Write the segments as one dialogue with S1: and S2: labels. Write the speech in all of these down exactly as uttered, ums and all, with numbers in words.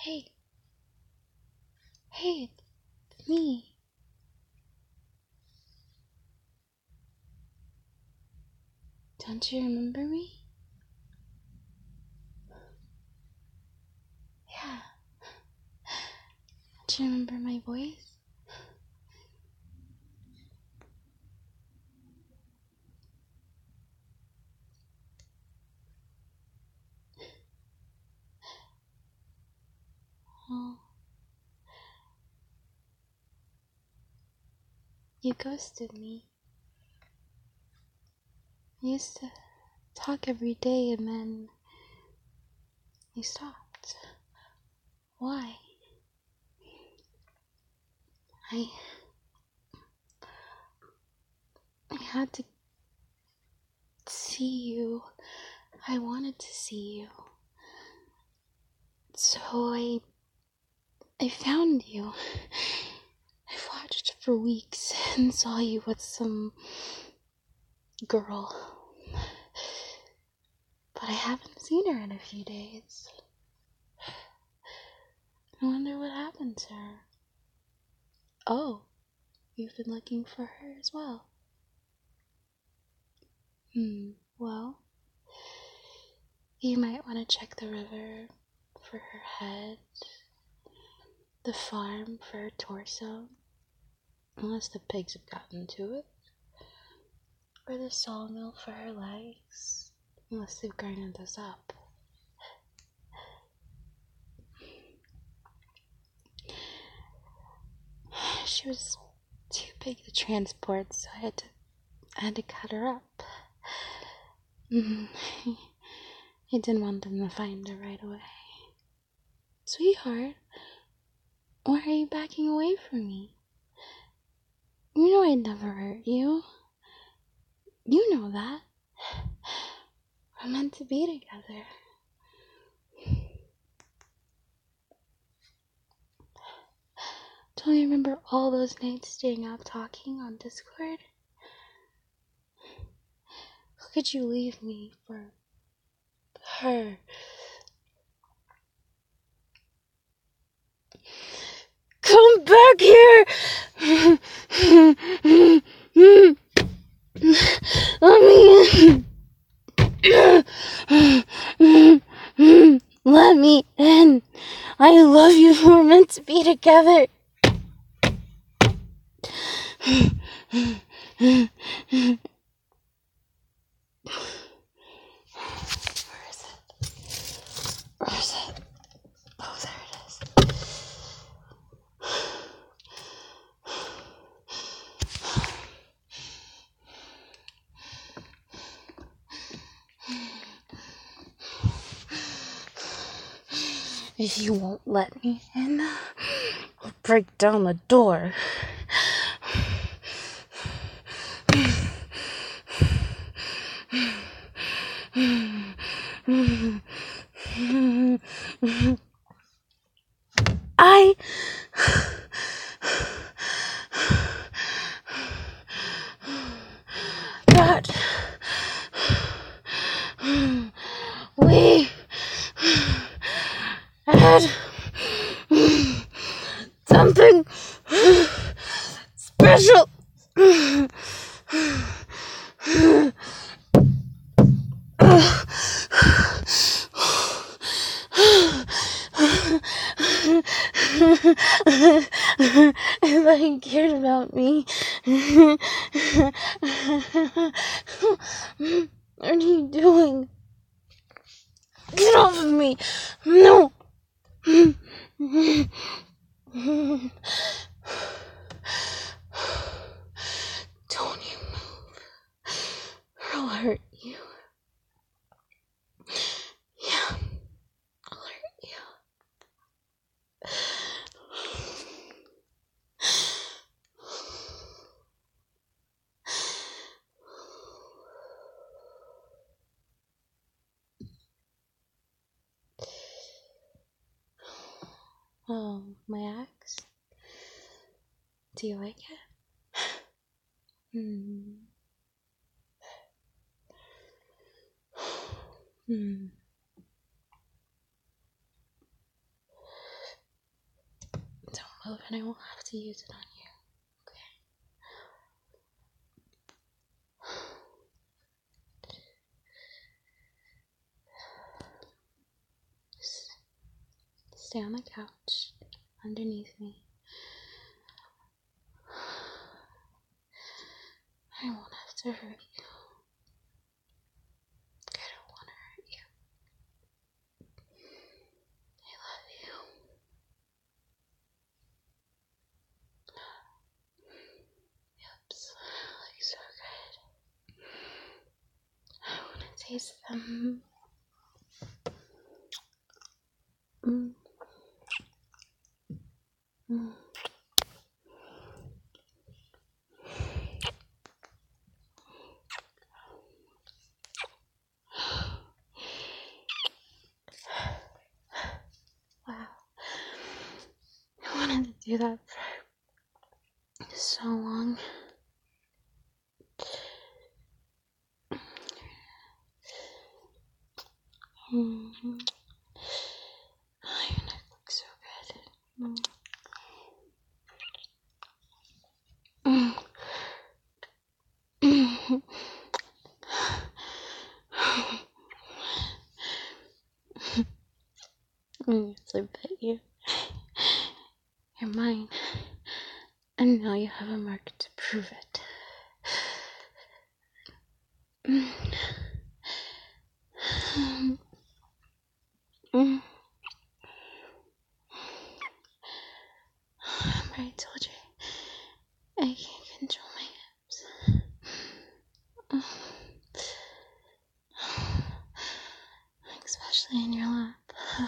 S1: Hey, hey, it's me. Don't you remember me? Yeah. Don't you remember my voice? Oh, you ghosted me. We used to talk every day and then you stopped. Why? I I had to see you. I wanted to see you. So I I found you. I watched for weeks and saw you with some girl. But I haven't seen her in a few days. I wonder what happened to her. Oh, you've been looking for her as well. Hmm, well, you might want to check the river for her head, the farm for her torso, unless the pigs have gotten to it, or the sawmill for her legs, unless they've grinded those up. She was too big to transport, so I had to, I had to cut her up. I didn't want them to find her right away. Sweetheart, why are you backing away from me? You know I'd never hurt you. You know that. We're meant to be together. Don't you remember all those nights staying up talking on Discord? How could you leave me for her? Come back here! Let me in! Let me in! I love you. We're meant to be together. Where is it? Where is it? Oh, there it is. If you won't let me in, I'll break down the door. I... But... We... had... something... special... I thought you cared about me. What are you doing? Get off of me! No! Don't you move, or I'll hurt you. Yeah, I'll hurt you. Oh, my axe? Do you like it? Hmm. Hmm. glove and I won't have to use it on you. Okay? Just stay on the couch underneath me. I won't have to hurt you. I don't want to hurt you. I love you. Yips, looks so good. I want to taste them. Mm. Mm. Wow. I wanted to do that for so long. Mm-hmm. Oh, your neck looks so good. Mm. Mm. Mm, yes, I bet you. You're mine. And now you have a mark to prove it. Mm. Mm. Remember I told you I can't control my hips. Especially in your lap.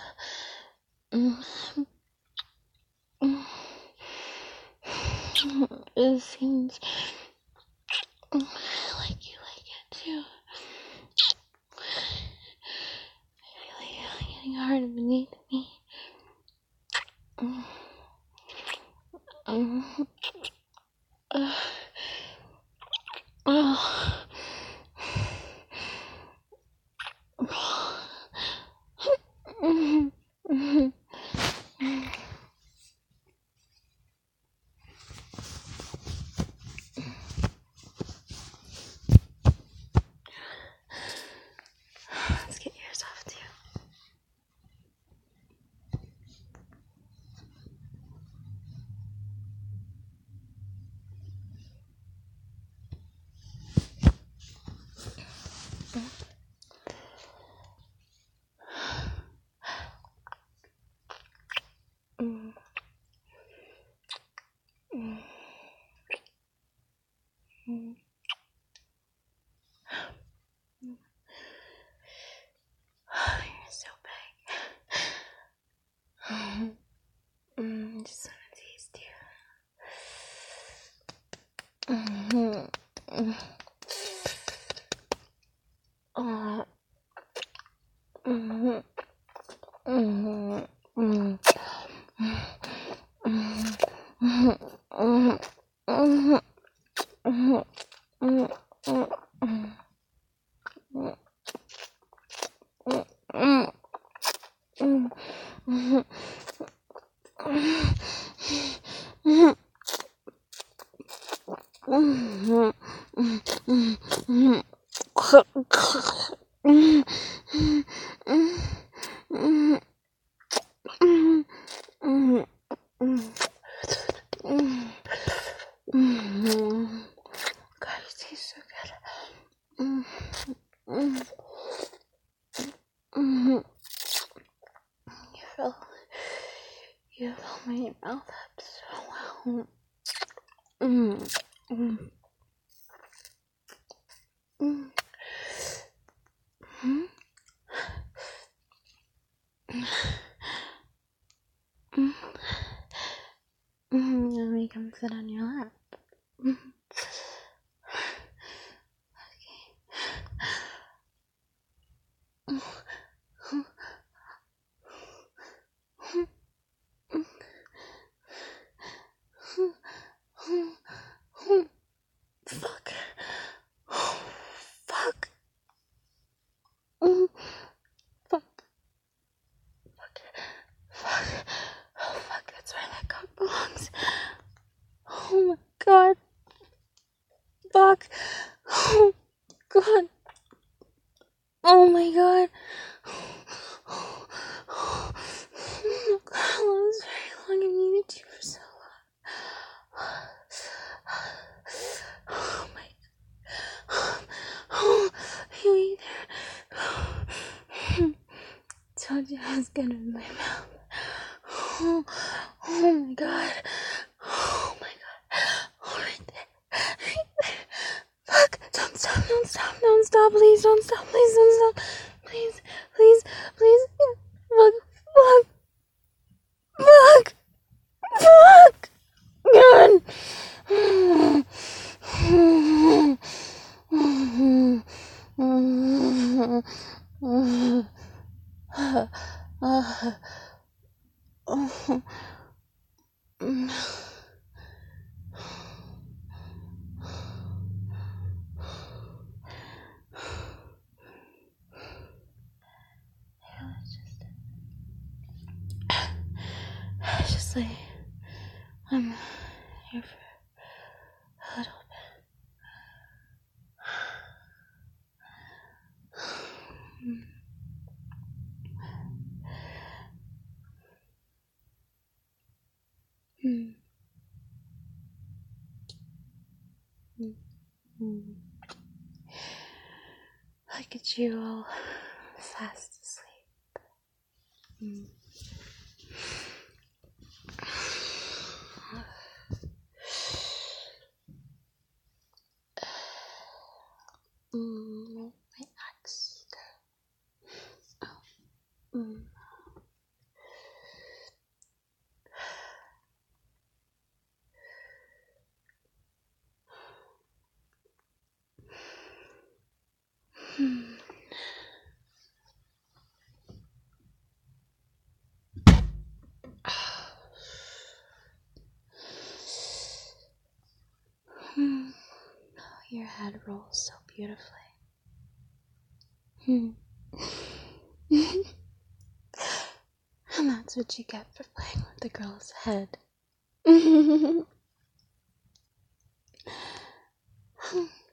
S1: It seems like you like it too. I feel like you're getting hard beneath me. Let's get yours off too. Mm. Mm. Mm. Oh, you're so big. Mm, just want to taste you. Mm-hmm. Uh, mm-hmm. Mm-hmm. Mm-hmm. Mm-hmm. Mm-hmm. Mm-hmm. God, it tastes so good. Mm-hmm. Mm-hmm. You fill, you fill my mouth up so well. Mm-hmm. Mm-hmm. Mm-hmm. Let me come sit on your lap. Mm-hmm. Fuck. Fuck. Mm. Fuck. Fuck. Fuck. Oh, fuck. That's where that cock belongs. god. Fuck. Oh god. Oh my god. Oh god, that was very long. I needed you for so long. Oh my god. Oh, you either. Told you I was gonna in my mouth. Oh, oh my god. Oh my god. Oh, right there. Right there. Fuck. Don't stop, don't stop, don't stop. Please don't stop, please don't stop. Please, please, please. Fuck, fuck. Fuck. Fuck. God. Just like I'm here for a little bit. Mm. Mm. Mm. Look at you all fast asleep. Mm. Mm, my axe. Oh. Mm. Hmm. Hmm. Your head rolls so beautifully. Hmm. And that's what you get for playing with the girl's head.